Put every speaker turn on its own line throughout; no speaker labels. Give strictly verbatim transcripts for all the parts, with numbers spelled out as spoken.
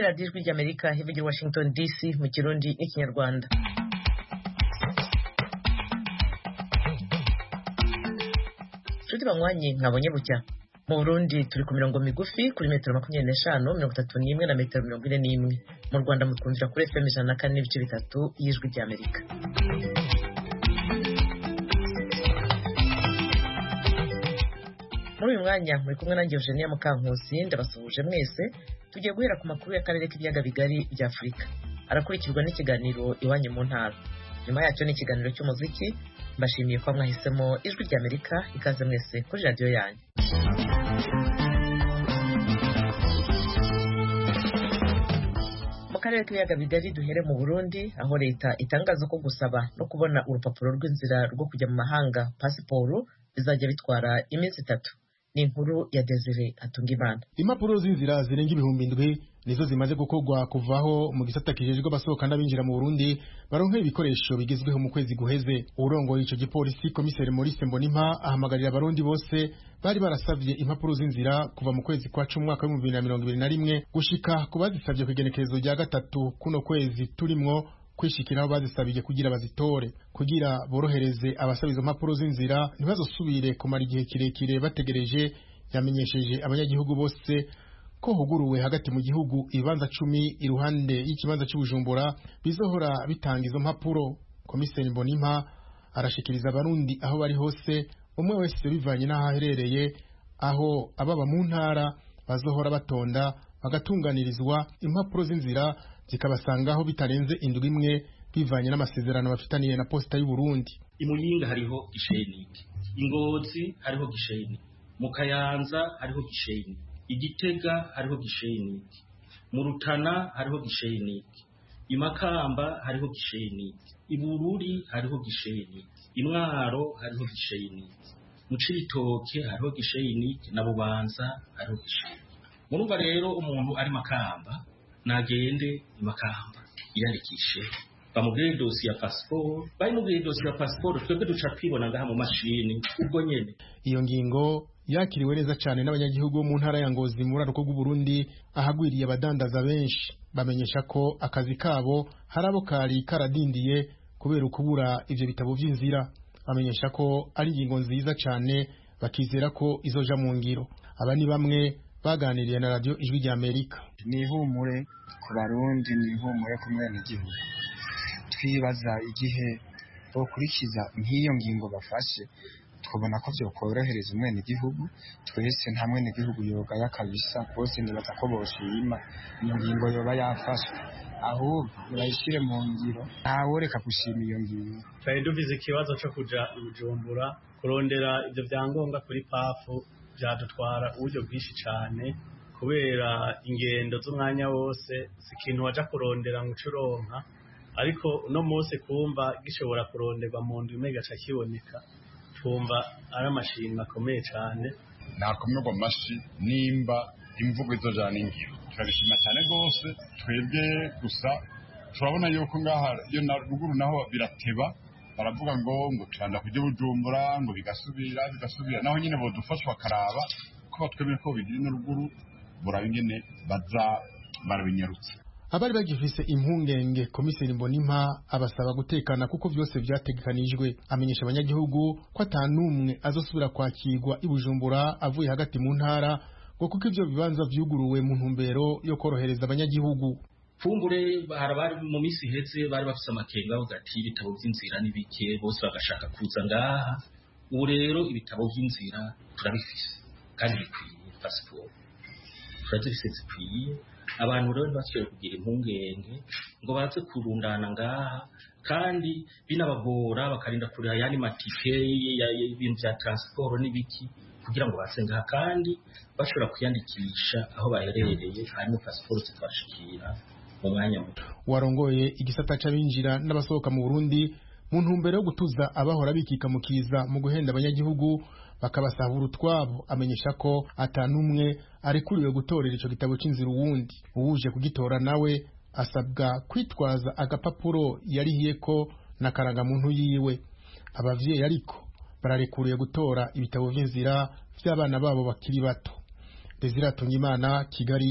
radiyo ijwi ry'Amerika ivugira i Washington D C mu Kirundi n'Ikinyarwanda. Nshuti banywanyi mwabonye bucya. Mu Burundi turi ku mirongo migufi kuri metero makumyabiri n'eshanu mirongo itatu n'imwe na metero mirongo ine n'imwe. Mu Rwanda mutwumvira kuri F M ijana na kane n'ibice bitatu y'ijwi ry'Amerika. Muri uyu mwanya muri kumwe nanjye Eugenia Mukankusi ndabasuhuje mwese. Tugiye guhera ku makuru y'akarere k'ibiyaga bigari bya Afurika. Arakurikirwa n'ikiganiro iwanyu mu ntara. Nyuma yacyo ni ikiganiro cy'umuziki. Mbashimiye ko mwahisemo ijwi ry'Amerika, ikaze mwese kuri radiyo yanyu. Mu karere k'ibiyaga bigari duhere mu Burundi, aho leta itangaza ko gusaba no kubona urupapuro rw'inzira rwo kujya mu mahanga pasiporo bizajya bitwara iminsi itatu. Ni inkuru ya Desire Hatungimana.
Impapuro z'inzira zirenga ibihumbi indwi nizo zimaze gukorwa kuvaho mu gisata kijejwe abasohoka n'abinjira mu Burundi baronka ibikoresho bigezweho mu kwezi guheze. Urongoye ico gipolisi Komiseri Maurice Mbonimpa ahamagarira abarundi bose bari barasavye impapuro z'inzira kuva mu kwezi kwa cumi mwaka wa bibiri na mirongo ibiri na rimwe gushika ku bazisavye ku igenekerezo rya gatatu kuno kwezi turimwo kwishikiraho bazisabiye kugira bazitore, kugira borohereze abasaba izo mpapuro z'inzira ntibazosubire kumara igihe kirekire bategereje. Yamenyesheje abanyagihugu bose ko huguruwe hagati mu gihugu ibibanza cumi iruhande y'ikibanza cy'Ubujumbura bizohora bitanga izo mpapuro. Komiseri Mbonimpa arashikiriza abarundi aho bari hose, umwe wese bivanye n'aho aherereye, aho ababa mu ntara bazohora batonda bagatunganirizwa impapuro z'inzira zikabasangaho bitarenze indwi imwe bivanye n'amasezerano bafitaniye na Posta y'u Burundi.
Imuyinga hariho gisheni, Ingozi hariho gisheni, mu Kayanza hariho gisheni, Igitega hariho gisheni, mu Rutana hariho gisheni, i Makamba hariho gisheni, i Bururi hariho gisheni, i Mwaro hariho gisheni, mu Cibitoke hariho gisheni, na Bubanza hariho gisheni. Murumva rero umuntu ari Makamba nagende i Makamba yandikishe bamubwire dossier ya passport, bayimubwire dossier ya passport, twebwe duca twibona ngaha mu mashini ubwo nyene.
Iyo ngingo yakiriwe neza cyane n'abanyagihugu mu ntara ya Ngozi mu raroko rw'u Burundi ahagwiriye abadandaza benshi. Bamenyesha ko akazi kabo harabo kari karadindiye kubera ukubura ivyo bitabo vy'inzira. Bamenyesha ko ari ingingo nziza cyane, bakizera ko izoja mu ngiro. Aba ni bamwe baganiriye na radio ijwi ry'Amerika.
Ni ihumure ku Barundi, ni ihumure ku mwene gihugu. Twibaza igihe bokurikiza nk'iyo ngingo bafashe, twabona ko byokorohereza umwene gihugu. Twese nta mwene gihugu yoga yakabisa, bose nibaza ko boshima iyo ngingo yoba yafashwe, ahubwo bayishire mu ngiro, ntaworeka gushima iyo ngingo.
Twari duvize ikibazo cyo kuja i Bujumbura kurondera ivyo vyangombwa kuri pafu, byadutwara uburyo bwinshi cyane kubera ingendo z'umwanya wose, sikintu waja kurondera ngo ucuronka, ariko no mose kumva gishobora kuronderwa mu ndwi mega ca kiboneka, twumva ari amashimwe akomeye cyane.
Nakomerwa amashi nimba imvugo izojana ingiro, turabishima cyane rwose. Twebwe gusa turabona yuko ngaha iyo na ruguru naho birateba, baravuga ngo ngo twanda kujya Bujumbura ngo bigasubira bigasubira, naho nyine bodufasha bakaraba ko batwemeye ko bigira no ruguru buraba ingene baza barabinyarutse.
Abari bagifise impungenge, Komiseri Mbonimpa abasaba gutekana kuko byose byategekanijwe. Amenyesha abanyagihugu ko atanumwe azosubira kwakirwa i Bujumbura avuye hagati mu ntara ngo kuko ivyo bibanza vyuguruwe mu ntumbero yo korohereza abanyagihugu.
Fumbure harabari mu misi heze bari bafise amakenga aho gati ibitabo vy'inzira nibike, bose bagashaka kuza ngaha. Ubu rero ibitabo vy'inzira turabifise kandi bikwiye, passport turazifise zikwiye. Abantu rero bashobora kugira impungenge ngo baze kurundana ngaha, kandi binabagora bakarinda kuri ayandi matike y'ibintu bya transport n'ibiki kugira ngo baze ngaha, kandi bashobora kwiyandikisha aho baherereye, hanyuma passport zikabashikira mu mwanya muto.
Warongoye igisata c'abinjira n'abasohoka mu Burundi mu ntumbero yo gutuza abahora bikika mu kiza mu guhenda abanyagihugu bakabasahura utwabo, amenyesha ko atanumwe arekuriwe gutorera ico gitabo c'inzira uwundi. Uwuje kugitora nawe asabwa kwitwaza agapapuro yarihiyeko na karangamuntu yiwe. Abavyeyi ariko bararekuriye gutora ibitabo vy'inzira vy'abana babo bakiri bato. Desire Hatungimana, Kigali,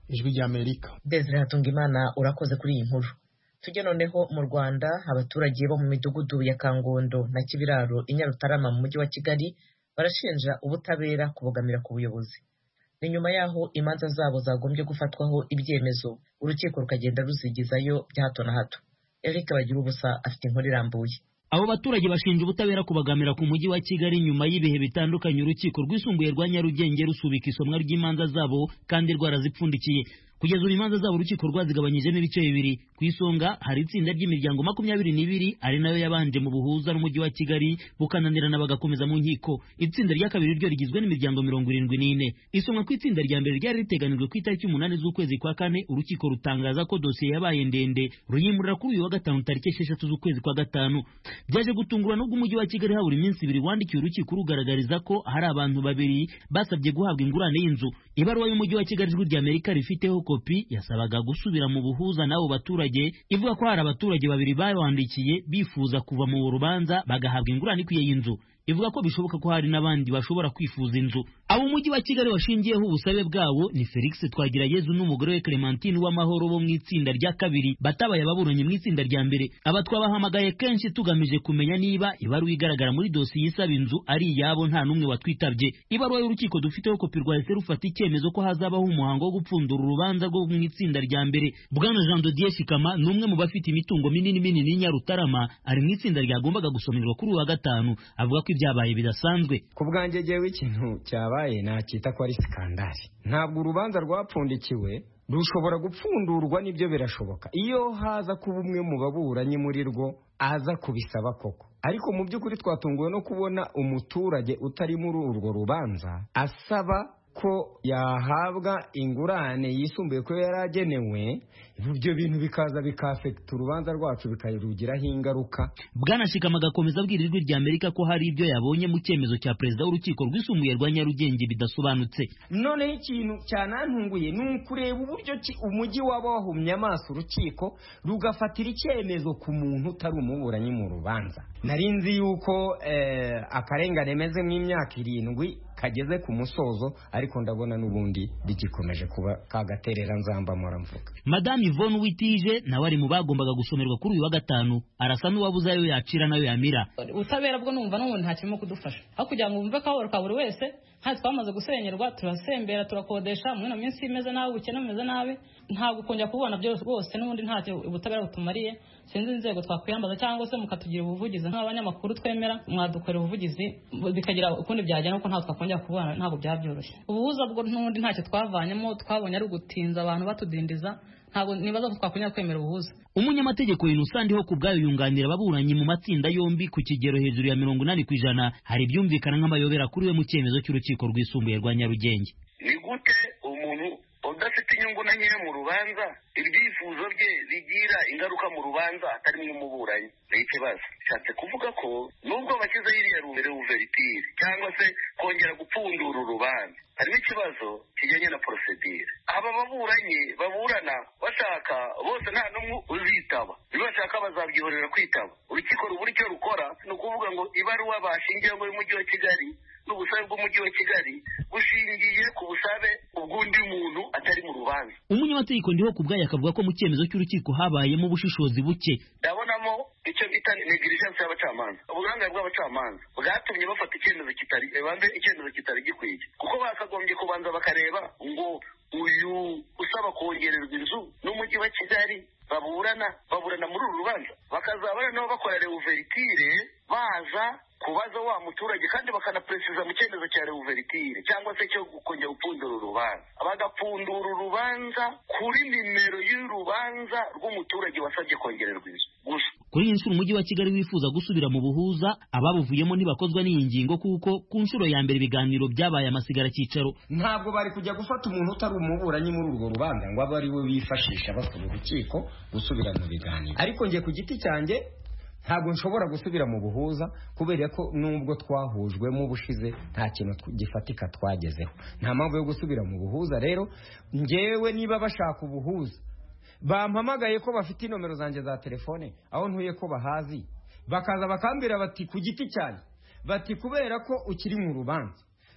ijwi rya Amerika.
Desire Hatungimana urakoze kuri iyi nkuru. Tujye noneho mu Rwanda, abaturage bo mu midugudu ya Kangondo na Kibiraro i Nyarutarama mu mujyi wa Kigali barashinja ubutabera kubogamira ku buyobozi. Ni nyuma yaho imanza zabo zagombye gufatwaho ibyemezo urukiko rukagenda ruzigizayo bya hato na hato. Eric Bagirubusa afite inkuru irambuye.
Abo baturage bashinja ubutabera kubagamira ku mujyi wa Kigali nyuma y'ibihe bitandukanye urukiko rwisumbuye rwa Nyarugenge rusubika isomwa ry'imanza zabo kandi rwarazipfundikiye. Kugeza ubu imanza zabo urukiko rwazigabanyijemo ibice bibiri. Ku isonga hari itsinda ry'imiryango makumyabiri n'ibiri ari nayo yabanje mu buhuza n'umujyi wa Kigali bukananirana bagakomeza mu nkiko. Itsinda rya kabiri ryo rigizwe n'imiryango mirongo irindwi n'ine. Isomwa ku itsinda rya mbere ryari riteganijwe ku itariki umunani z'ukwezi kwa kane, urukiko rutangaza ko dosiye yabaye ndende ruyimurira kuri uyu wa gatanu tariki esheshatu z'ukwezi kwa gatanu. Byaje gutungurwa n'ubwo umujyi wa Kigali habura iminsi ibiri wandikiye urukiko rugaragariza ko hari abantu babiri basabye guhabwa ingurane y'inzu. Ibaruwa y'umujyi wa Kigali ijwi rya Amerika rifiteho kopi yasabaga gusubira mu buhuza n'abo baturage, ivuga ko hari abaturage babiri bawandikiye bifuza kuva mu rubanza bagahabwa ingurane ikwiye y'inzu. Ivuga ko bishoboka ko hari n'abandi bashobora kwifuza inzu. Abo umujyi wa Kigali washingiyeho ubusabe bwabo ni Felix Twagirayezu n'umugore we Clementine w'amahoro bo mu itsinda rya kabiri batabaye ababuranyi mu itsinda rya mbere. Aba twabahamagaye kenshi tugamije kumenya niba ibaruwa igaragara muri dosiye isaba inzu ari iyabo, nta n'umwe watwitabye. Ibaruwa y'urukiko dufiteho kopi rwahise rufata icyemezo ko hazabaho umuhango wo gupfundura urubanza rwo mu itsinda rya mbere. Bwana Jean de Dieu Shikama ni umwe mu bafite imitungo minini minini Nyarutarama, ari mu itsinda ryagombaga gusomerwa kuri uwa gatanu, avuga ko ibyabaye bidasanzwe.
Ku bwanjye jewe ikintu cyabaye nakita ko ari skandali. Ntabwo urubanza rwapfundikiwe rushobora gupfundurwa, nibyo birashoboka iyo haza kuba umwe mu baburanyi muri rwo aza kubisaba koko. Ariko mu by'ukuri twatunguwe no kubona umuturage utari muri urwo rubanza asaba ko yahabwa ingurane yisumbuye ko yaragenewe. Ibyo bintu bikaza bikafekta urubanza rwacu bikayirugiraho ingaruka.
Bwana Shikama agakomeza abwira ijwi rya Amerika ko hari ibyo yabonye mu cyemezo cya perezida w'urukiko rwisumbuye rwa Nyarugenge bidasobanutse.
Noneho ikintu cyanantunguye ni ukureba uburyo umujyi waba wahumye amaso urukiko rugafatira icyemezo ku muntu utari umuburanyi mu rubanza. Nari nzi yuko eh, akarengane meze nk'imyaka irindwi kageze ku musozo, ariko ndabona n'ubundi bigikomeje kuba kagaterera nzamba muramvuga.
Madame Yvonne Witije nawe ari mu bagombaga gusomerwa kuri uyu wa gatanu, arasa n'uwabuze ayo yacira nayo yamira.
Ubutabera bwo numva n'ubundi nta kirimo kudufasha, aho kugira ngo umve ko ka buri wese nta twamaze gusenyerwa turasembera turakodesha muri no minsi imeze nabi, ubukene bumeze nabi, ntabwo kongera kubona byose rwose n'ubundi ntacyo ubutabera butumariye. Sinzi inzego twakwiyambaza cyangwa se mukatugira ubuvugizi nk'abanyamakuru twemera, mwadukorera ubuvugizi bikagira ukundi byagenda, kuko ntabwo twakongera kubona, ntabwo byabyoroshye. Ubuhuza bwo n'ubundi ntacyo twavanyemo, twabonye ari ugutinza abantu batudindiza, ntabwo nibaza ko twakongera kwemera ubuhuza.
Umunyamategeko Innocent ho kubwayo yunganira ababuranyi mu matsinda yombi ku kigero hejuru ya mirongo inani ku ijana, hari ibyumvikana nk'amayobera kuri we mu cyemezo cy'urukiko rwisumbuye rwa Nyarugenge.
Ni gute umuntu udafite inyungu na nke mu rubanza ibyifuzo bye bigira ingaruka mu rubanza atari nk'umuburanyi? Ni ikibazo. Nshatse kuvuga ko nubwo bashyizeho iriya ruveritire cyangwa se kongera gupfundura urubanza, harimo ikibazo kijyanye na procedure. Aba baburanyi baburana bashaka bose nta n'umwe uzitaba, bashaka bazabyihorera kwitaba. Urukiko rubura icyo rukora ni ukuvuga ngo ibaruwa bashingiyeho y'umujyi wa Kigali n'ubusabe bw'umujyi wa Kigali bushingiye ku busabe ubw'undi muntu atari mu rubanza.
Umunyamategeko ndiho kubwayo akavuga ko mu cyemezo cy'urukiko habayemo ubushishozi buke.
Ndabonamo icyo bita negligence y'abacamanza, uburambe bw'abacamanza bwatumye bafata icyemezo kitari bambe icyemezo kitari gikwiye, kuko bakagombye kubanza bakareba ngo uyu usaba kongererwa inzu n'umujyi wa Kigali baburana baburana muri uru rubanza, bakazabana nabo bakora reuveritire baza kubaza wa muturage kandi bakanapresiza mu cyemezo cya reuveritire cyangwa se cyo kongera gupfundura urubanza, bagapfundura urubanza kuri nimero y'urubanza rw'umuturage wasabye kongererwa inzu gusa.
Kuri iyi nshuro umujyi wa Kigali wifuza gusubira mu buhuza, ababuvuyemo ntibakozwa n'iyi ngingo kuko ku nshuro ya mbere ibiganiro byabaye amasigara cyicaro.
Ntabwo bari kujya gufata umuntu utari umuburanyi muri urwo rubanza ngo abe ari we bifashisha basaba urukiko gusubira mu biganiro. Ariko ngiye ku giti cyanjye ntabwo nshobora gusubira mu buhuza, kubera ko nubwo twahujwemo ubushize nta kintu gifatika twagezeho. Nta mpamvu yo gusubira mu buhuza. Rero ngewe niba bashaka ubuhuza bampamagaye ko bafite inomero zanjye za telefone aho ntuye ko bahazi, bakaza bakambwira bati ku giti cyane bati kubera ko ukiri mu rubanza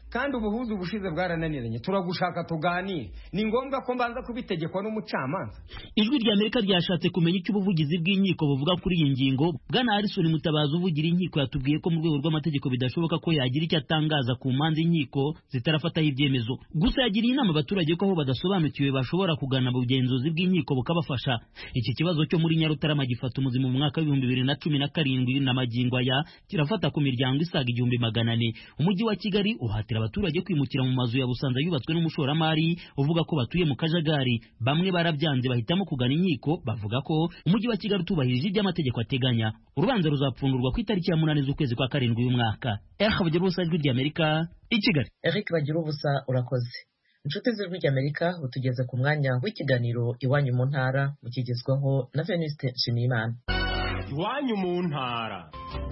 kandi ubuhuza ubushize bwarananiranye turagushaka tuganire ni ngombwa ko mbanza kubitegekwa n'umucamanza.
Ijwi rya Amerika ryashatse kumenya icyo ubuvugizi bw'inkiko buvuga kuri iyi ngingo. Bwana Harrison Mutabazi uvugira inkiko yatubwiye ko mu rwego rw'amategeko bidashoboka ko yagira icyo atangaza ku manza inkiko zitarafataho ibyemezo. Gusa yagiriye inama abaturage ko aho badasobanukiwe bashobora kugana ubugenzuzi bw'inkiko bukabafasha. Iki kibazo cyo muri Nyarutarama gifata umuzima mu mwaka w'ibihumbi bibiri na cumi na karindwi na magingo aya kirafata ku miryango isaga igihumbi magana ane. Umujyi wa Kigali uhatira abaturage kwimukira mu mazu ya Busanza yubatswe n'umushoramari uvuga ko batuye mu kajagari. Bamwe barabyanze bahitamo kugana inkiko bavuga ko umujyi wa Kigali utubahirije iby'amategeko ateganya. Urubanza ruzapfungurwa ku itariki ya munani z'ukwezi kwa karindwi uyu mwaka. Eric Bagirubusa, Ijwi rya Amerika, i Kigali.
Eric Bagirubusa, urakoze. Inshuti z'Ijwi rya Amerika, utugeze ku mwanya w'ikiganiro Iwanyu mu ntara, mukigezwaho na Venuste Nshimiyimana.
Iwanyu mu ntara.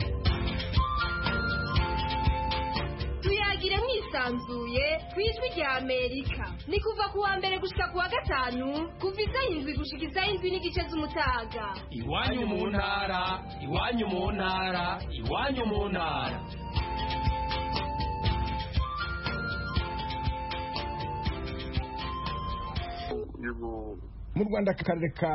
Tuyagire mwisanzuye ku Ijwi rya Amerika. Ni kuva ku wa mbere gushika ku wa gatanu, kuva isaha indwi gushika isaha indwi n'igice z'umutaga.
Iwanyu mu ntara, iwanyu mu ntara, iwanyu mu ntara.
Mu Rwanda akarere ka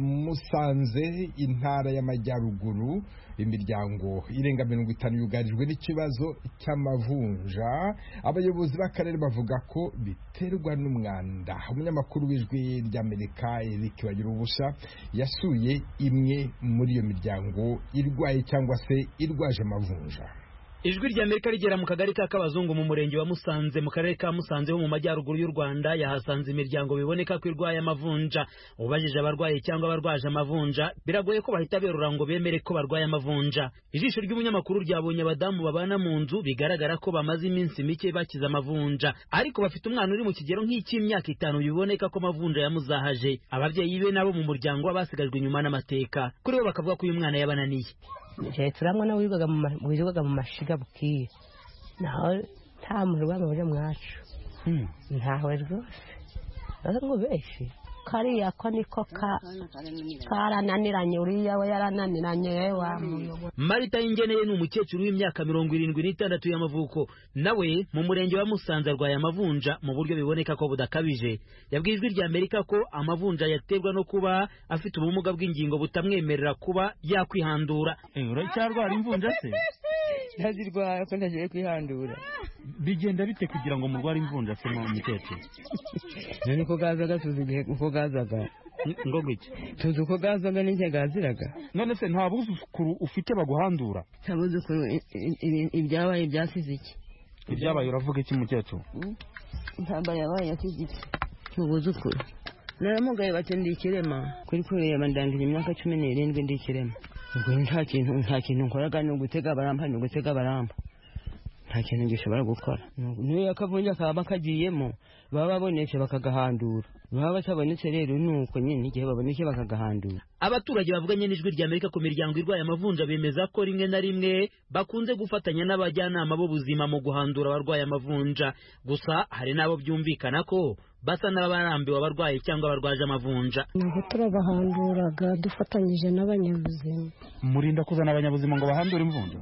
Musanze intara y'amajyaruguru imiryango irenga mirongo itanu yugarijwe n'ikibazo cy'amavunja. Abayobozi b'akarere bavuga ko biterwa n'umwanda. Umunyamakuru w'Ijwi ry'Amerika Eric Bagirubusa yasuye imwe muri iyo miryango irwaye cyangwa se irwaje amavunja.
Ijwi rya Amerika rigera mu kagari ka Kabazungu mu murenge wa Musanze mu karere ka Musanze ho mu majyaruguru y'u Rwanda yahasanze imiryango biboneka ko irwaye amavunja. Ubajije abarwaye cyangwa abarwaje amavunja biragoye ko bahita berura ngo bemere ko barwaye amavunja. Ijisho ry'umunyamakuru ryabonye abadamu babana mu nzu bigaragara ko bamaze iminsi mike bakiza amavunja, ariko bafite umwana uri mu kigero nk'icy'imyaka itanu biboneka ko amavunja yamuzahaje. Ababyeyi be nabo mu muryango basigajwe inyuma n'amateka, kuri bo bakavuga ko uyu mwana yabananiye.
Je turamwe na wigaga mu wigaga mu mashiga bukiye naho nta muntu wamubuje mwacu ntawe rwose ngo beshi kariya ko niko ka karananiranye uriya we yarananiranye wa
Marita Ingeneye ni umukecuru w'imyaka mirongo irindwi n'itandatu y'amavuko, nawe mu murenge wa Musanze arwaye amavunja mu buryo biboneka ko budakabije. Yabwiye Ijwi rya Amerika ko amavunja yaterwa no kuba afite ubumuga bw'ingingo butamwemerera kuba yakwihandura.
Eh, uracyarwara imvunja se?
Ndazirwara ko ndagiye kwihandura.
Bigenda bite kugira ngo murware imvunja se mu mukecuru?
Nani ko gazaga tuzigiye uko gazaga
ngo gwiki
tuzi uko gazaga n'inke gaziraga.
None se nta buzukuru ufite baguhandura?
Ntabuzukuru ibyabaye byasize iki?
Ibyabaye uravuga iki mukecuru?
Ntamba yabaye yasize iki? Ubuzukuru naramugaye batendi ikirema kuri kureba ndangira imyaka cumi n'irindwi ndi ikirema. Ubwo nta kintu nta kintu nkoraga no gutega barampa no gutega barampa. Nta kintu gishobora gukora. Niyo yakavunja kaba kagiyemo baba babonetse bakagahandura. Baba batabonetse rero nuko nyine igihe baboneke bakagahandura.
Abaturage bavuganye n'Ijwi rya Amerika ku miryango irwaye amavunja bemeza ko rimwe na rimwe bakunze gufatanya n'abajyanama b'ubuzima mu guhandura abarwaye amavunja. Gusa hari nabo byumvikana ko basa n'abarambiwe abarwaye cyangwa abarwaje amavunja.
Ntabwo turabahanduraga dufatanyije n'abanyabuzima.
Murinda kuzana abanyabuzima ngo bahandure imvunja?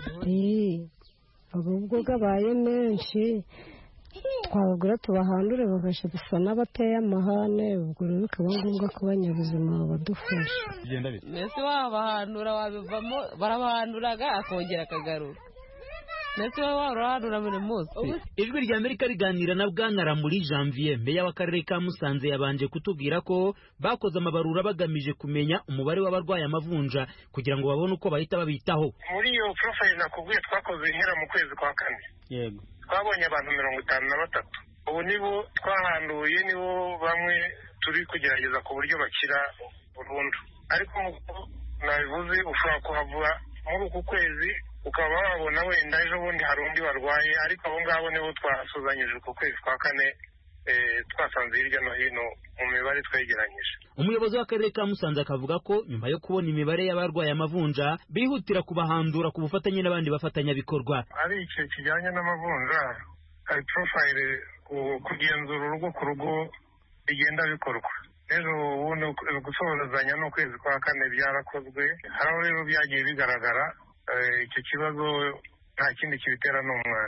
Eh. Ubwo gabaye menshi twabagura tubahandure bagasha gusa n'abateye amahane, ubwo rero bikaba ngombwa ko abanyabuzima badufasha.
Mbese wabahandura wabivamo barabahanduraga akongera akagaruka. Mbese wabahandura buri munsi.
Ijwi rya Amerika riganira na Bwana Ramuri Janvier meya w'akarere ka Musanze yabanje kutubwira ko bakoze amabarura bagamije kumenya umubare w'abarwaye amavunja kugira ngo babone uko bahita babitaho.
Muri iyo profile nakubwiye twakoze ihera mu kwezi kwa kane.
Yego.
Twabonye abantu mirongo itanu na batatu. Ubu nibo twahanduye nibo bamwe turi kugerageza ku buryo bakira burundu. Ariko nabivuze ushobora kuhavura muri uku kwezi ukaba wabona wenda ejo bundi hari undi barwaye, ariko abo ngabo nibo twasuzanyije ku kwezi kwa kane twasanze hirya no hino mu mibare twegeranyije.
Umuyobozi w'akarere ka Musanze akavuga ko nyuma yo kubona imibare y'abarwaye amavunja bihutira kubahandura ku bufatanye n'abandi bafatanyabikorwa.
Ari icyo kijyanye n'amavunja hari profile kugenzura urugo ku rugo bigenda bikorwa. Rero ubundi gusohorezanya n'ukwezi kwa kane byarakozwe, hari aho rero byagiye bigaragara icyo kibazo nta kindi kibitera n'umwanda.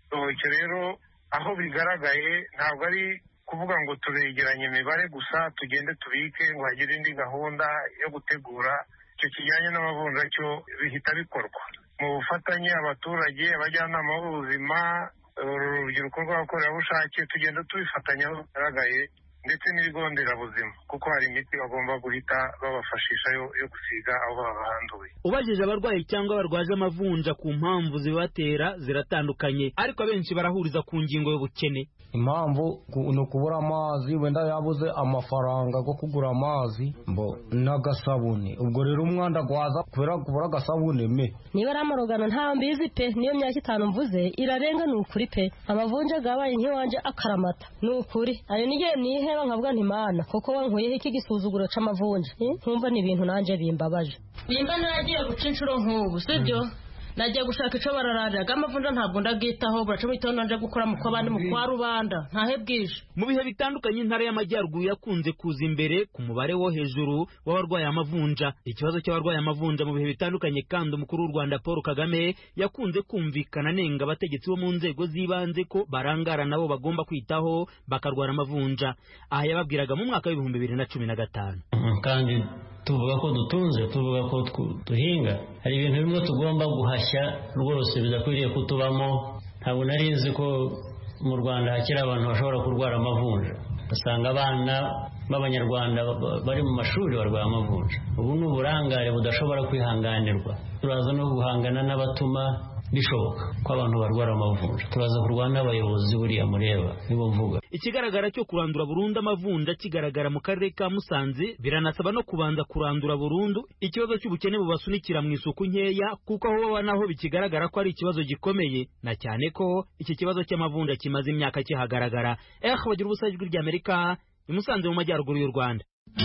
icyo rero aho bigaragaye ntabwo ari kuvuga ngo turegeranye imibare gusa tugende tubike ngo hagire indi gahunda yo gutegura icyo kijyanye n'amavunja cyo bihita bikorwa mu bufatanye abaturage abajyanama b'ubuzima urubyiruko rw'abakorerabushake tugenda tubifatanya aho bigaragaye ndetse n'ibigo nderabuzima kuko hari imiti bagomba guhita babafashisha yo gusiga aho babahanduye.
Ubajije abarwayi cyangwa barwaje amavunja ku mpamvu zibatera ziratandukanye ariko abenshi barahuriza ku ngingo y'ubukene.
Impamvu ni ukubura amazi, wenda yabuze amafaranga go kugura amazi mbo n'agasabune. Ubwo rero umwanda gwaza kubera kubura agasabune me
niba ramurogana nta mbizi pe niyo myaka itanu mvuze irarenga ni ukuri pe amavunja gabaye nk'iwanje akaramata ni ukuri ayo nigiye niheba nkavuga nti mana koko wankuyeho iki gisuzuguro c'amavunja nkumva ni ibintu nanje bimbabaje nimba nagiye guca inshuro nk'ubu sibyo nagiye gushaka ico barararaga amavunja ntabwo ndagitaho buraca mitono nje gukora mu kwabandi mu kwa rubanda ntahe bwije.
Mu bihe bitandukanye intara y'amajyaruguru yakunze kuza imbere ku mubare wo hejuru w'abarwaye amavunja. Ikibazo cy'abarwaye amavunja mu bihe bitandukanye kandi umukuru w'u Rwanda Paul Kagame yakunze kumvikana nenga abategetsi bo mu nzego z'ibanze ko barangara nabo bagomba kwitaho bakarwara amavunja. Aha yababwiraga mu mwaka w'ibihumbi bibiri na cumi na gatanu.
Kandi tuvuga ko dutunze tuvuga ko duhinga hari ibintu bimwe tugomba guhashya rwose bidakwiriye kutubamo. Ntabwo nari nzi ko mu Rwanda hakiri abantu bashobora kurwara amavunja, usanga abana b'abanyarwanda bari mu mashuri barwaye amavunja. Ubu ni uburangare budashobora kwihanganirwa. Turaza no guhangana n'abatuma bishoboka ko abantu barwara amavunja, turaza kurwana n'abayobozi buriya mureba nibo mvuga.
Ikigaragara cyo kurandura burundu amavunja kigaragara mu karere ka Musanze, biranasaba no kubanza kurandura burundu ikibazo cy'ubukene bubasunikira mu isuku nkeya kuko aho baba naho bikigaragara ko ari ikibazo gikomeye na cyane ko iki kibazo cy'amavunja kimaze imyaka kihagaragara. Eh bagira ubusa ijwi rya Amerika i Musanze mu majyaruguru y'u Rwanda.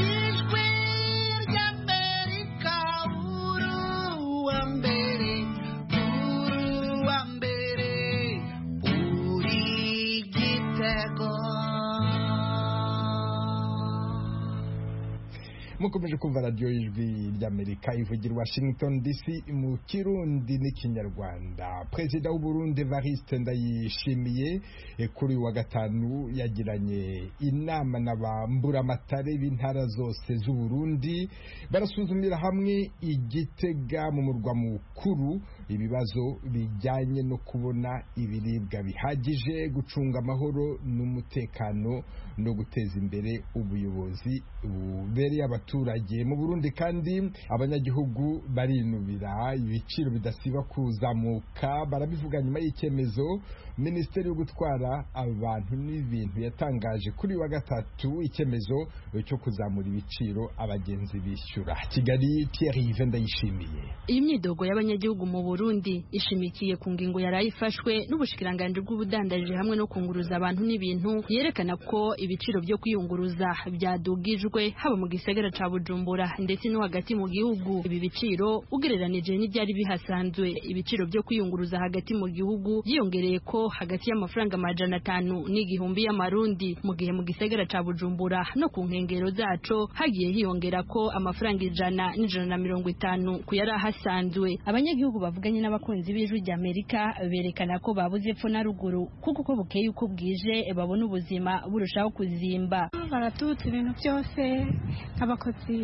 mukomeje kumva radiyo y'ijwi ry'Amerika ivugira Washington D C mu Kirundi n'Ikinyarwanda. Perezida w'u Burundi Evariste Ndayishimiye kuri wa gatanu yagiranye inama n'abamburamatare b'intara zose z'u Burundi barasuzumira hamwe Igitega mu murwa mukuru ibibazo bijyanye no kubona ibiribwa bihagije, gucunga amahoro n'umutekano no guteza imbere ubuyobozi bubereye abaturage mu Burundi. Kandi abanyagihugu barinubira ibiciro bidasiba kuzamuka, barabivuga nyuma y'icyemezo Minisiteri yo gutwara abantu n'ibintu yatangaje kuri wa gatatu, icyemezo cyo kuzamura ibiciro abagenzi bishyura. Kigali, Thierry Ndayishimiye.
Iyi myidogo y'abanyagihugu mu Burundi ishimikiye ku ngingo yarayifashwe n'ubushikiranganje bw'ubudandaje hamwe no kunguruza abantu n'ibintu yerekana ko ibiciro byo kwiyunguruza byadugijwe haba mu gisagara ca Bujumbura ndetse no hagati mu gihugu. Ibi biciro ugereranije n'ibyari bihasanzwe, ibiciro byo kwiyunguruza hagati mu gihugu byiyongereye ko hagati y'amafaranga amajana atanu n'igihumbi y'amarundi, mu gihe mu gisagara ca Bujumbura no ku nkengero zaco hagiye hiyongera ko amafaranga ijana n'ijana na mirongo itanu ku yari ahasanzwe. Abanyagihugu bavuganye n'abakunzi b'ijwi ry'Amerika berekana ko babuze epfo na ruguru kuko uko bukeye uko bwije babona ubuzima burushaho kuzimba.
Baratutse ibintu byose, nk'abakozi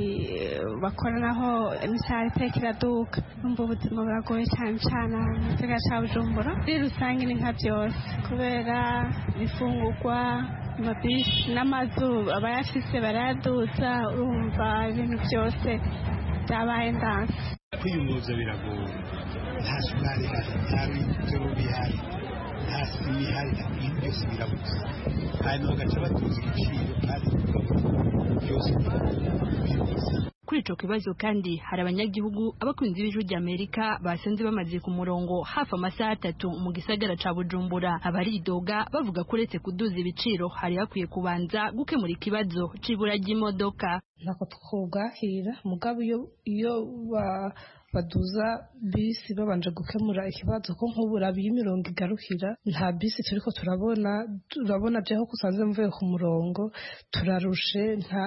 bakoranaho imishahara iteka iraduka, umva ubuzima buragoye cyane cyane mu gisagara ca Bujumbura. Muri rusange ni nka byose kubera ibifungurwa, amabisi n'amazu abayafise barayaduza, urumva ibintu byose byabaye ndanse.
Kwiyunguruza biragoye, nta sukari ihari, nta bitoro bihari, nta sima ihari, ibintu byose birabuze, hanyuma bagaca batuza ibiciro kandi byose bibuze.
Kuri ico kibazo kandi hari abanyagihugu abakunzi b'ijwi ry'Amerika basanze bamaze ku murongo hafi amasaha atatu mu gisagara ca Bujumbura. Abaridoga bavuga ko uretse kuduza ibiciro hari hakwiye kubanza gukemura ikibazo c'ibura ry'imodoka.
Nako twubwakira mugabo iyo iyo ba baduza bisi babanje gukemura ikibazo ko nk'ubura b'imirongo igarukira nta bisi turiko turabona turabona byaho kusanze mvuye ku murongo turarushe nta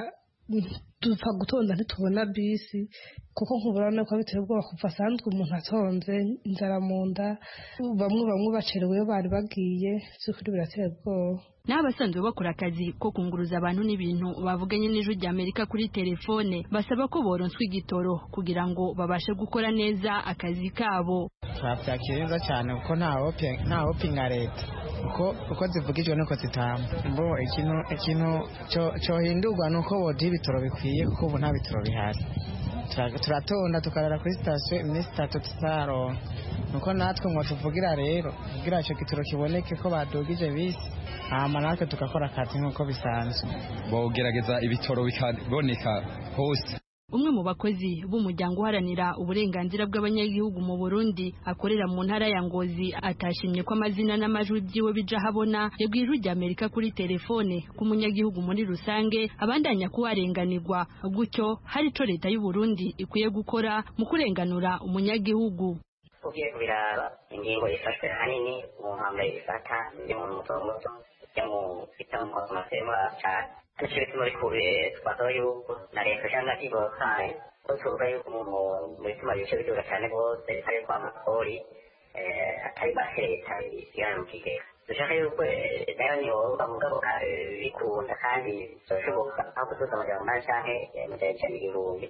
dupfa gutonda ntitubona bisi kuko nk'uburane ko biteye ubwoba kuva asanzwe umuntu atonze inzara mu nda bamwe bamwe bacerewe iyo bari bagiye by'ukuri birateye ubwoba.
N'abasanzwe bakora akazi ko kunguruza abantu n'ibintu bavuganye n'ijwi ry'Amerika kuri telefone basaba ko boronswa igitoro kugira ngo babashe gukora neza akazi kabo.
Twabyakiriza cyane kuko nta hopinga leta uko uko zivugijwe nuko zitamba mbo ikintu ikintu cyo hindurwa nuko bodi ibitoro bikwiye kuko ubu nta bitoro bihari. Turatonda tukarara kuri sitasiyo iminsi itatu tutaronka nuko natwe ngo tuvugira rero kugira icyo gitoro kiboneke ko badugije bisi hama natwe tukakora akazi nk'uko bisanzwe
bogerageza ibitoro bikaboneka hose.
Umwe mu bakozi b'umuryango uharanira uburenganzira bw'abanyagihugu mu Burundi akorera mu ntara ya Ngozi atashimye ko amazina n'amajwi byiwe bija habona yabwiye ijwi ry'Amerika kuri telefone ku munyagihugu muri rusange abandanya kuharenganirwa gutyo hari ico leta y'u Burundi ikwiye gukora mu kurenganura umunyagihugu.
Ugiye kubiraba ingingo ifashwe hanini mu ntambwe ifata mu mutongoto ya mu bitamu kwa masema cyane Nishiri muri kure twasaba yuko na leta cyangwa ikigo kaye ko tuvuga yuko muri tuma bice biduga cyane rwose ari kwa makori atari baseta igana mu kigega dushaka yuko nayo niyo bavuga ko bikunda kandi bishoboka aho tuza amajyambere menshi cyane mu gihe cy'ibihumbi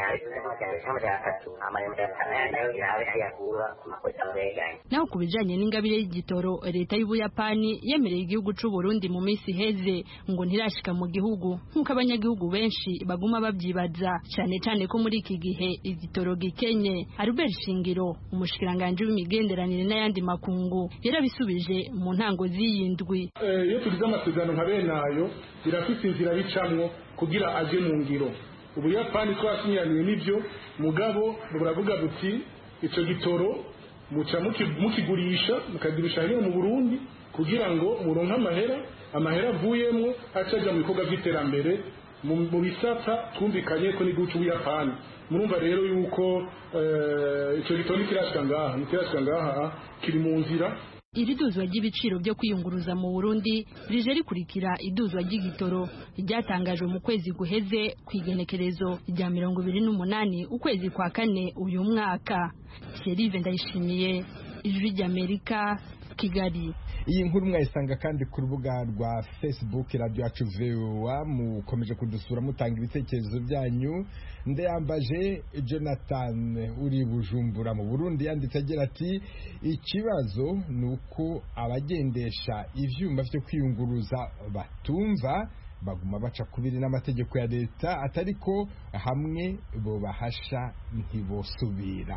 naho ku bijanye n'ingabire y'igitoro leta y'Ubuyapani yemereye igihugu c'u Burundi mu minsi iheze ngo ntirashika mu gihugu nk'uko abanyagihugu benshi baguma babyibaza cyane cyane ko muri iki gihe igitoro gikenye. Albert Shingiro umushikiranganje w'imigenderanire n'ayandi makungu yarabisubije mu ntango z'iyindwi.
Iyo tugize amasezerano nka bene ayo birafite inzira bicamwo kugira aje mu ngiro. Ubuyapani twasinyaniye n'ibyo mugabo buravuga buti ico gitoro muca mukigurisha mukagirisha hino mu Burundi kugira ngo muronke amahera amahera avuyemwo acaja mu bikorwa by'iterambere mu bisata twumvikanye ko n'igihugu cy'Ubuyapani. Murumva rero yuko ico gitoro nikirashika ngaha nikirashika ngaha kiri mu nzira.
Iri duzwa ry'ibiciro byo kwiyunguruza mu Burundi rije rikurikira iduzwa ry'igitoro ryatangajwe mu kwezi guheze kwigenekerezo rya mirongo ibiri n'umunani ukwezi kwa kane uyu mwaka. Thierry Ndayishimiye, Ijwi ry'Amerika, Kigali.
Iyi nkuru mwayisanga kandi ku rubuga rwa Facebook Radio Yacu V O A. Mukomeje kudusura mutanga ibitekerezo byanyu. Ndeyambaje Jonathan uri Bujumbura mu Burundi yanditse agira ati ikibazo nuko abagendesha ivyuma byo kwiyunguruza batumva baguma baca kubiri n'amategeko ya leta atariko hamwe bo bahasha ntibosubira.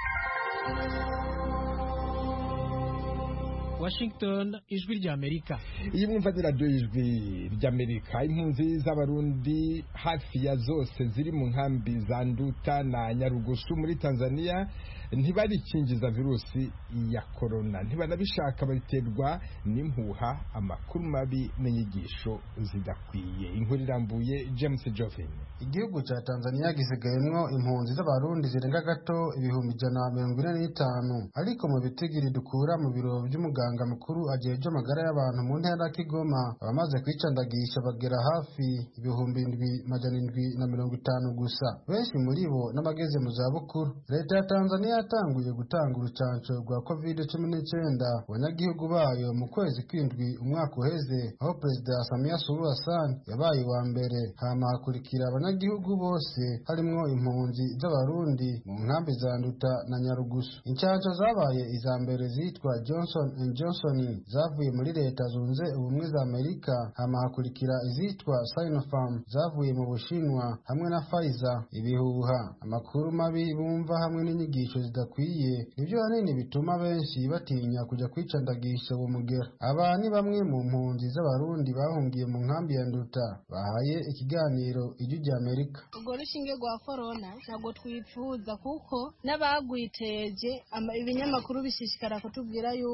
Washington, Ijwi ry'Amerika.
Iyi mwumva ni radio Ijwi ry'Amerika. Impunzi z'abarundi hafi ya zose ziri mu nkambi za Nduta na Nyarugusu muri Tanzania ntibarikingiza virusi ya corona, ntibanabishaka, babiterwa n'impuha, amakuru mabi n'inyigisho zidakwiye. Inkuru irambuye James Joven.
Igihugu cya Tanzania gisigayemwo impunzi z'abarundi zirenga gato ibihumbi ijana na mirongo ine n'itanu, ariko mu bitigiri dukura mu biro by'umuganga mukuru ajejwe amagara y'abantu mu ntara ya Kigoma abamaze kwicandagisha bagera hafi ibihumbi indwi majana indwi na mirongo itanu gusa, benshi muri bo n'abageze mu za bukuru. Leta ya Tanzania yatanguye gutanga urucanco rwa covid cumi n'icyenda abanyagihugu bayo mu kwezi kw'indwi umwaka uheze, aho Perezida Samia Suluhu Hassan yabaye wa mbere, hama hakurikira abanyagihugu bose harimwo impunzi z'abarundi mu nkambi za Nduta na Nyarugusu. Incanco zabaye iza mbere zitwa Johnson and Johnson zavuye muri Leta Zunze Ubumwe za Amerika, hama hakurikira izitwa Sinopharm zavuye mu Bushinwa hamwe na Pfizer. Ibihuha, amakuru mabi bumva hamwe n'inyigisho zidakwiye nivyo hanini bituma benshi batinya kuja kwicandagisha uwo mugera. Aba ni bamwe mu mpunzi z'abarundi bahungiye mu nkambi ya Nduta bahaye ikiganiro Ijwi ry'Amerika.
Ubwo rushinge rwa corona ntabwo twipfuza kuko n'abagwiteje ibinyamakuru bishishikara kutubwira yuko ari uko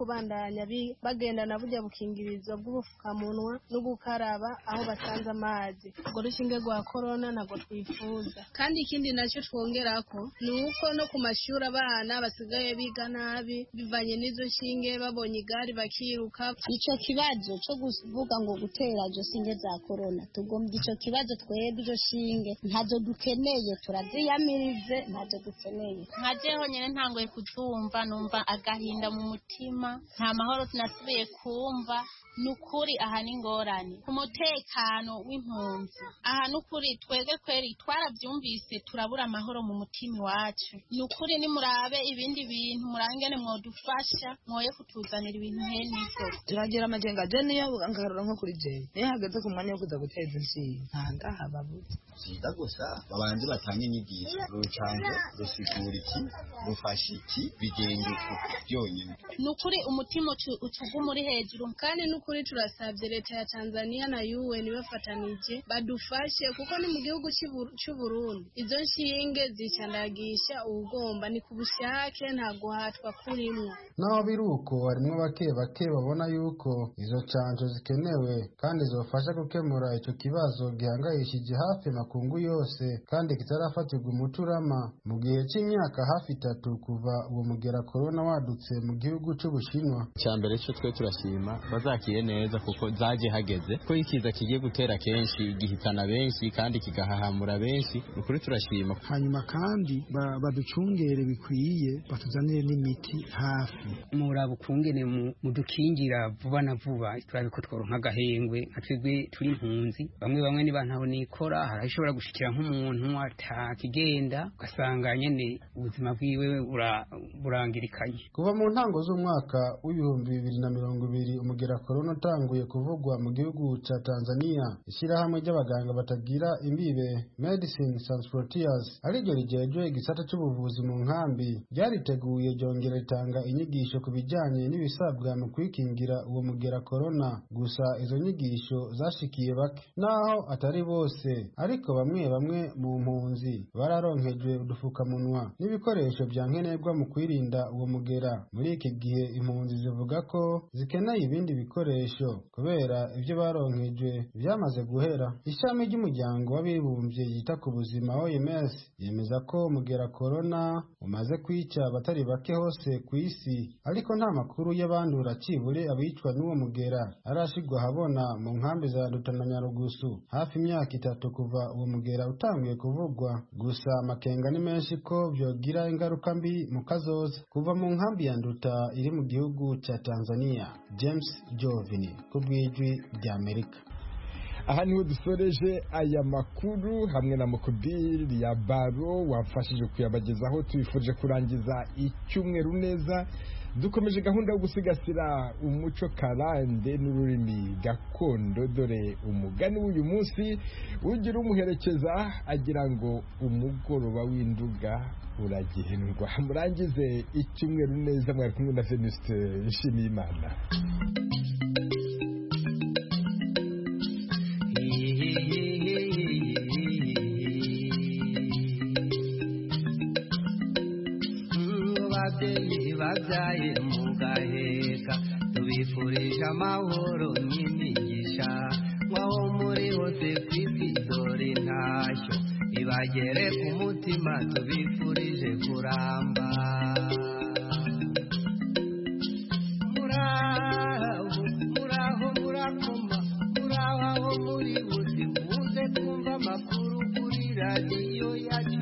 kubandanya bagendana burya bukingirizo bw'ubufukamunwa no gukaraba aho basanze amazi. Urwo rushinge rwa korona ntabwo twifuza. Kandi ikindi nacyo twongerako ni uko no ku mashuri abana basigaye biga nabi bivanye n'izo nshinge, babonye igare bakiruka.
Ico kibazo cyo kuvuga ngo gutera izo shinge za korona, tugombye ico kibazo twebwe izo shinge ntazo dukeneye, turaziyamirize, ntazo dukeneye.
Nkajeho nyene ntangoye kuzumva, numva agahinda mu mutima, nta mahoro tunasubiye kumva. Nukuri aha n'ingorane ku mutekano w'impunzi, aha nukuri twebwe kweri twarabyumvise, turabura amahoro mu mutima iwacu. Nukuri nimurabe ibindi bintu, murangene mwodufasha, mwoye kutuzanira ibintu hene ivyo.
Turagira amajenga je niyo ngarura nko kuri je niyo hageze ku mwanya wo kuza guteza inshinga ntanga hababuze
sida gusa babandi batanye inyigisho rucanze rusigura iki rufasha iki bigenge byonyine.
Nukuri umutima ucugu muri hejuru,
kandi nukuri turasabye leta ya Tanzania na U N bafatanije badufashe, kuko ni mu gihugu cy'u Burundi izo nshinge zicandagisha ubugomba ni kubushake, nta guhatwa kurimwo.
Naho biruko harimo bake bake babona yuko izo canco zikenewe kandi zofasha gukemura ico kibazo gihangayishije hafi makungu yose kandi kitarafatirwa umuturama mu gihe cy'imyaka hafi itatu kuva uwo mugera corona wadutse mu gihugu cy'Ubushinwa.
Cyambere cyo twe turashima bazakiye neza kuko zaje hageze ko ikiza kigiye gutera kenshi gihitana benshi kandi kigahahamura benshi, ukuri turashima.
Hanyuma kandi baducungere bikwiye, batuzanire n'imiti hafi.
Muraba ukungene mudukingira vuba na vuba, turabiko tworonka agahengwe, atwebwe turi impunzi, bamwe bamwe ni bantaho nikora, harashobora gushikira nk'umuntu atakigenda ugasanga nyene ubuzima bwiwe burangirikanye.
Kuva mu ntango z'umwaka w'ibihumbi bibiri na mirongo ibiri umugera corona utanguye kuvugwa mu gihugu ca Tanzania, ishyirahamwe ry'abaganga batagira imbibe Medicine Sans Frontiers ariryo rijejwe igisata cy'ubuvuzi mu nkambi ryariteguye ryongera ritanga inyigisho ku bijyanye n'ibisabwa mu kwikingira uwo mugera corona. Gusa izo nyigisho zashikiye bake, naho atari bose, ariko bamwe bamwe mu mpunzi bararonkejwe udufukamunwa n'ibikoresho bya nkenerwa mu kwirinda uwo mugera. Muri iki gihe impunzi zivuga ko zikeneye ibindi bikoresho kubera ibyo baronkejwe byamaze guhera. Ishami ry'umuryango w'abibumbye yita ku buzima O M S yemeza ko umugera corona umaze kwica abatari bake hose ku isi, ariko nta makuru y'abandura cibure abicwa n'uwo mugera arashigwa habona mu nkambi za Nduta na Nyarugusu hafi imyaka itatu kuva uwo mugera utanguye kuvugwa. Gusa amakenga ni menshi ko byogira ingaruka mbi mu kazoza. Kuva mu nkambi ya Nduta iri mu gihugu ca Tanzania, James Jovini kubwijwi rya Amerika.
Aha niho dusoreje aya makuru hamwe na Mukubiri ya Baro wafashije kuyabagezaho. Tubifurije kurangiza icyumweru neza, dukomeje gahunda yo gusigasira umuco karande n'ururimi gakondo. Dore umugani w'uyu munsi ugira umuherekeza agira ngo umugoroba w'induga uragihendwa. Murangize icyumweru neza, mwari kumwe na Venuste Nshimiyimana.
Babyaye mugaheka tubifurije amahoro n'imigisha, mwaho muri hose kw'isi dore ntashyo ibagere ku mutima, tubifurije kuramba. Muraho muraho murakoma, muraho aho muri bose muze kumva amakuru kuri radiyo yacu.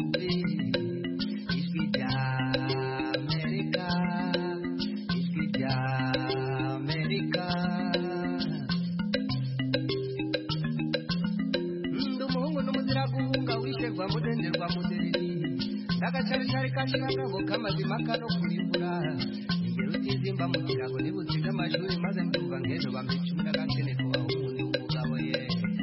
Mudenderwa mudereri ndagacaricari kashirangabo kamazima kano kurimbura ingero utizimba mu kirago nibutsiga amashuri maze nduva ngejo bambica umuragakene kubaho umuntu w'umugabo ye.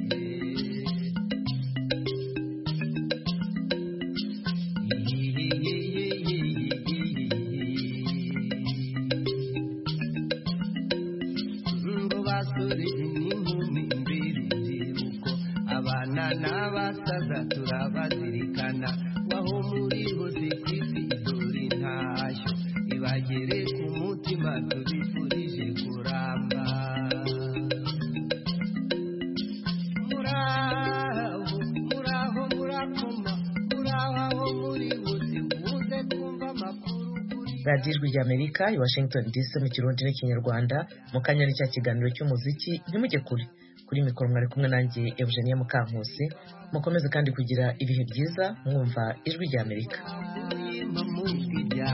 Ngo basuri n'inkumi mbiri ndibuko abana n'abasaza turabazirikana, waho muri hose kw'isi dore ntashyo ibagere ku mutima, tubifurije
radiyo ijwi ry'Amerika i Washington D C mu kirundi n'ikinyarwanda mu kanya ni cya kiganiro cy'umuziki ntimujye kure kuri mikoro mwari kumwe nanjye Eugenia Mukankusi mukomeze kandi kugira ibihe byiza mwumva ijwi ry'Amerika.